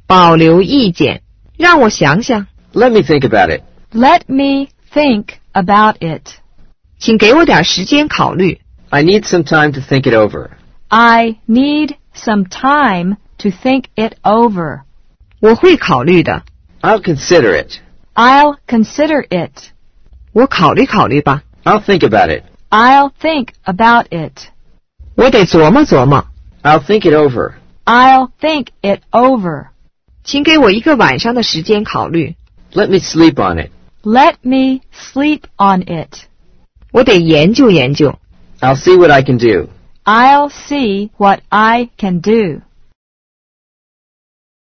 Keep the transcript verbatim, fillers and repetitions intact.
保留意见，让我想想。 Let me think about it. Let me think about it. 请给我点时间考虑。 I need some time to think it over. I need some time to think it over. 我会考虑的。 I'll consider it. I'll consider it. 我考虑考虑吧。 I'll think about it. I'll think about it. 我得琢磨琢磨。 I'll think it over. I'll think it over. 请给我一个晚上的时间考虑。 Let me sleep on it. Let me sleep on it. 我得研究研究。 I'll see what I can do. I'll see what I can do.